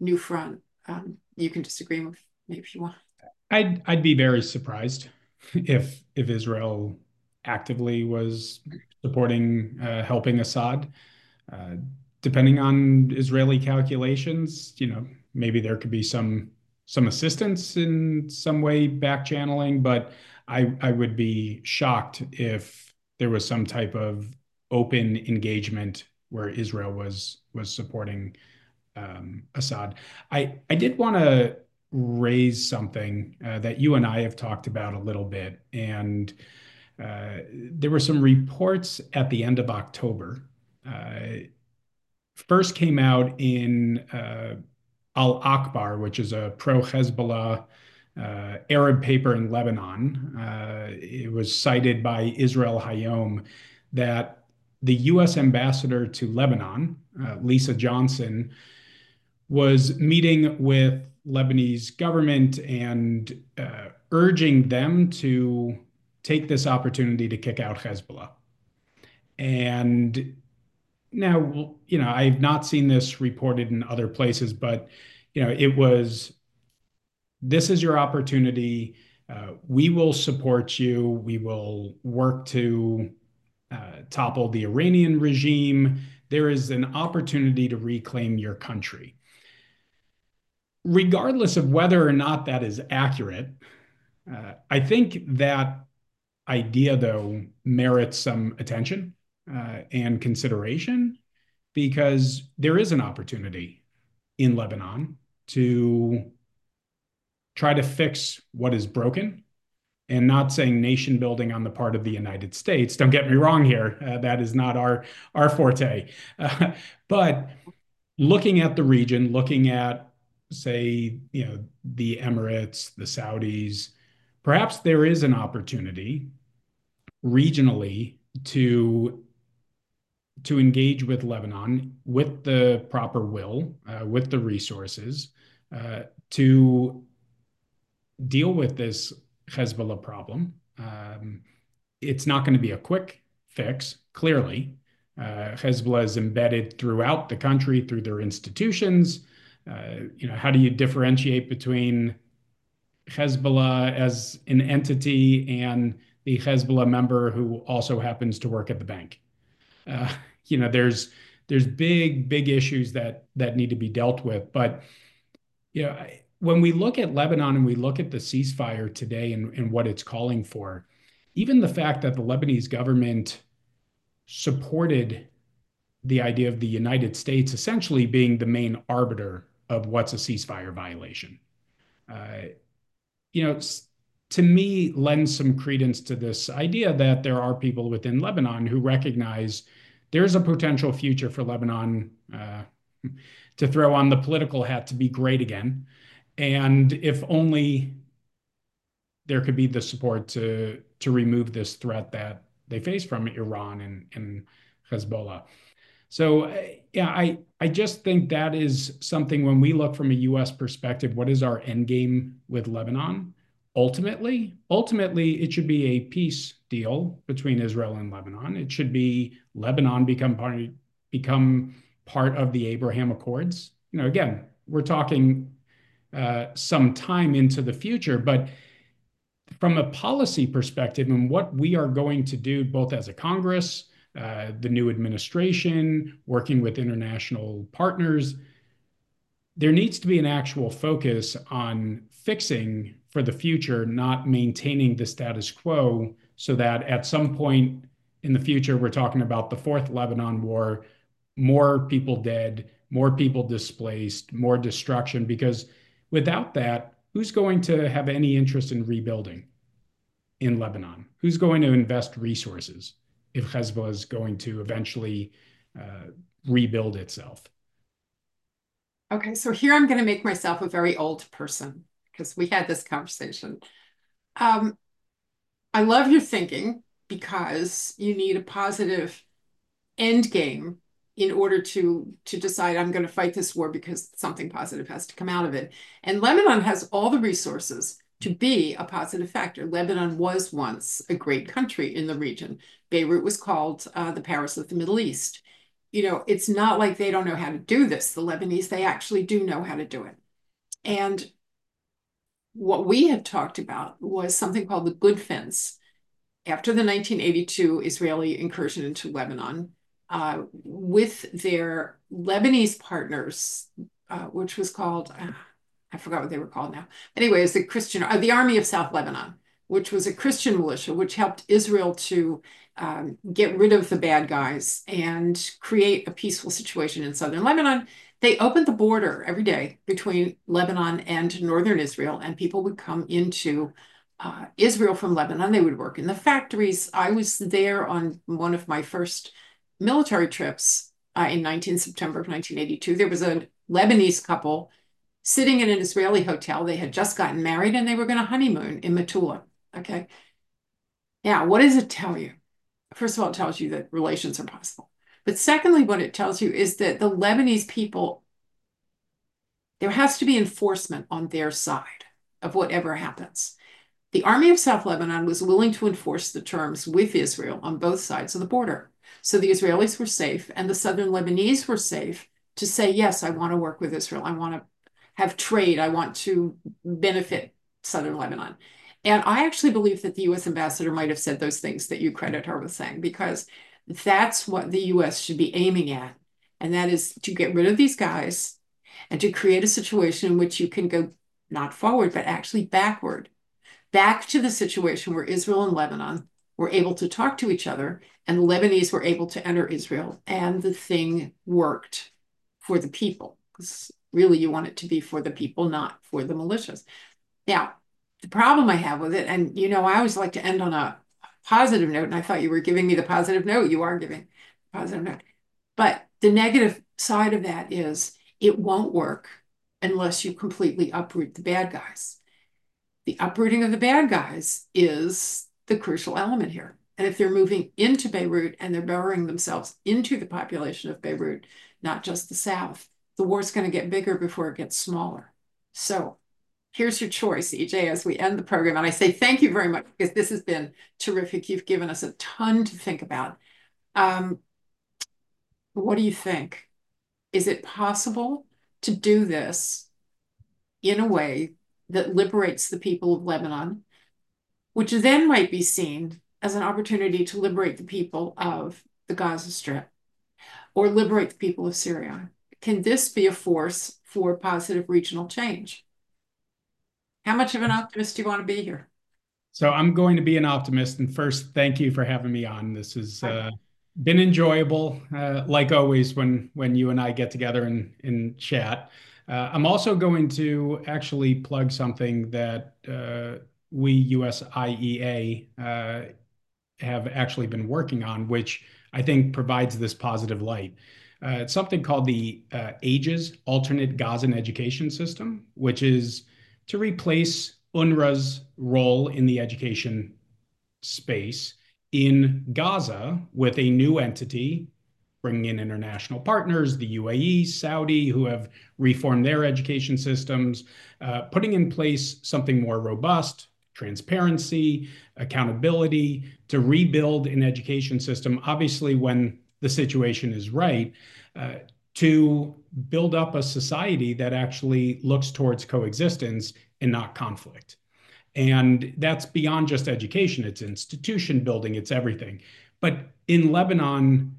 new front. Um, you can disagree with me if you want. I'd I'd be very surprised if if Israel actively was supporting uh, helping Assad. Uh, Depending on Israeli calculations, you know, maybe there could be some some assistance in some way back channeling, but I I would be shocked if there was some type of open engagement where Israel was was supporting um, Assad. I I did want to raise something uh, that you and I have talked about a little bit, and uh, there were some reports at the end of October. Uh, First came out in uh, Al Akbar, which is a pro Hezbollah uh, Arab paper in Lebanon. Uh, it was cited by Israel Hayom that the U S ambassador to Lebanon, uh, Lisa Johnson, was meeting with Lebanese government and uh, urging them to take this opportunity to kick out Hezbollah. And now, you know, I've not seen this reported in other places, but, you know, it was this is your opportunity. Uh, we will support you. We will work to uh, topple the Iranian regime. There is an opportunity to reclaim your country. Regardless of whether or not that is accurate, uh, I think that idea, though, merits some attention uh, and consideration because there is an opportunity in Lebanon to try to fix what is broken and not saying nation building on the part of the United States. Don't get me wrong here. Uh, that is not our, our forte. Uh, but looking at the region, looking at, say, you know, the Emirates, the Saudis, perhaps there is an opportunity regionally to to engage with Lebanon with the proper will, uh, with the resources, uh, to deal with this Hezbollah problem. Um, it's not going to be a quick fix, clearly. Uh, Hezbollah is embedded throughout the country through their institutions. Uh, you know, how do you differentiate between Hezbollah as an entity and the Hezbollah member who also happens to work at the bank? Uh, you know, there's there's big big issues that that need to be dealt with. But you know, when we look at Lebanon and we look at the ceasefire today and, and what it's calling for, even the fact that the Lebanese government supported the idea of the United States essentially being the main arbiter of what's a ceasefire violation, uh, you know, to me, lends some credence to this idea that there are people within Lebanon who recognize there's a potential future for Lebanon uh, to throw on the political hat to be great again. And if only there could be the support to to remove this threat that they face from Iran and, and Hezbollah. So uh, yeah, I I just think that is something when we look from a U S perspective, what is our end game with Lebanon? Ultimately, ultimately, it should be a peace deal between Israel and Lebanon. It should be Lebanon become part become part of the Abraham Accords. You know, again, we're talking uh, some time into the future, but from a policy perspective and what we are going to do both as a Congress, uh, the new administration, working with international partners, there needs to be an actual focus on fixing for the future, not maintaining the status quo so that at some point in the future, we're talking about the fourth Lebanon war, more people dead, more people displaced, more destruction, because without that, who's going to have any interest in rebuilding in Lebanon? Who's going to invest resources if Hezbollah is going to eventually uh, rebuild itself? Okay, so here I'm going to make myself a very old person because we had this conversation. Um, I love your thinking because you need a positive end game in order to to decide I'm going to fight this war because something positive has to come out of it. And Lebanon has all the resources to be a positive factor. Lebanon was once a great country in the region. Beirut was called uh, the Paris of the Middle East. you know, it's not like they don't know how to do this. The Lebanese, they actually do know how to do it. And what we had talked about was something called the Good Fence. After the nineteen eighty-two Israeli incursion into Lebanon, uh, with their Lebanese partners, uh, which was called, uh, I forgot what they were called now. Anyways, the Christian, uh, the Army of South Lebanon, which was a Christian militia, which helped Israel to um, get rid of the bad guys and create a peaceful situation in southern Lebanon. They opened the border every day between Lebanon and northern Israel, and people would come into uh, Israel from Lebanon. They would work in the factories. I was there on one of my first military trips uh, in nineteen September of nineteen eighty-two. There was a Lebanese couple sitting in an Israeli hotel. They had just gotten married and they were going to honeymoon in Metula. Okay. Now, what does it tell you? First of all, it tells you that relations are possible. But secondly, what it tells you is that the Lebanese people, there has to be enforcement on their side of whatever happens. The Army of South Lebanon was willing to enforce the terms with Israel on both sides of the border. So the Israelis were safe and the Southern Lebanese were safe to say, yes, I want to work with Israel. I want to have trade. I want to benefit Southern Lebanon. And I actually believe that the U S ambassador might have said those things that you credit her with saying, because that's what the U S should be aiming at. And that is to get rid of these guys and to create a situation in which you can go not forward, but actually backward, back to the situation where Israel and Lebanon were able to talk to each other and the Lebanese were able to enter Israel and the thing worked for the people. Because really you want it to be for the people, not for the militias. Now, the problem I have with it, and you know, I always like to end on a positive note, and I thought you were giving me the positive note. You are giving a positive note. But the negative side of that is it won't work unless you completely uproot the bad guys. The uprooting of the bad guys is the crucial element here. And if they're moving into Beirut and they're burrowing themselves into the population of Beirut, not just the South, the war's going to get bigger before it gets smaller. So here's your choice, E J, as we end the program. And I say thank you very much because this has been terrific. You've given us a ton to think about. Um, what do you think? Is it possible to do this in a way that liberates the people of Lebanon, which then might be seen as an opportunity to liberate the people of the Gaza Strip or liberate the people of Syria? Can this be a force for positive regional change? How much of an optimist do you want to be here? So I'm going to be an optimist. And first, thank you for having me on. This has uh, been enjoyable, uh, like always when when you and I get together and, and chat. Uh, I'm also going to actually plug something that uh, we U S I E A uh, have actually been working on, which I think provides this positive light. Uh, it's something called the uh, AGES, Alternate Gazan Education System, which is to replace UNRWA's role in the education space in Gaza with a new entity, bringing in international partners, the U A E, Saudi, who have reformed their education systems, uh, putting in place something more robust, transparency, accountability, to rebuild an education system, obviously when the situation is right, uh, to build up a society that actually looks towards coexistence and not conflict. And that's beyond just education, it's institution building, it's everything. But in Lebanon,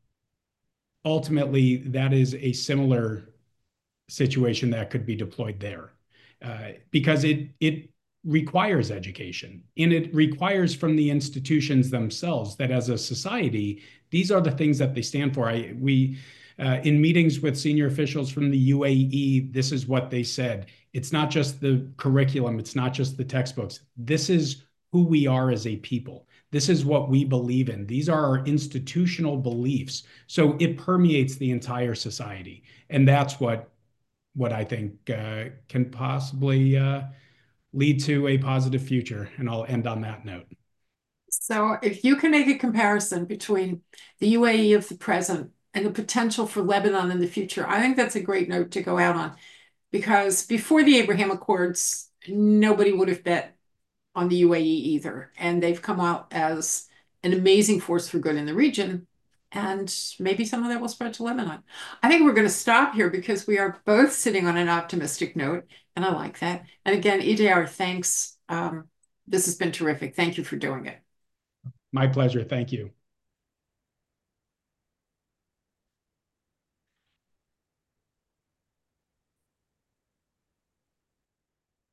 ultimately, that is a similar situation that could be deployed there uh, because it it requires education and it requires from the institutions themselves that as a society, these are the things that they stand for. I we uh, in meetings with senior officials from the U A E, this is what they said. It's not just the curriculum, it's not just the textbooks. This is who we are as a people. This is what we believe in. These are our institutional beliefs. So it permeates the entire society. And that's what what I think uh, can possibly uh, lead to a positive future. And I'll end on that note. So if you can make a comparison between the U A E of the present and the potential for Lebanon in the future, I think that's a great note to go out on. Because before the Abraham Accords, nobody would have bet on the U A E either. And they've come out as an amazing force for good in the region. and maybe some of that will spread to Lebanon. I think we're going to stop here because we are both sitting on an optimistic note, and I like that. And again, E J R, thanks. Um, this has been terrific. Thank you for doing it. My pleasure. Thank you.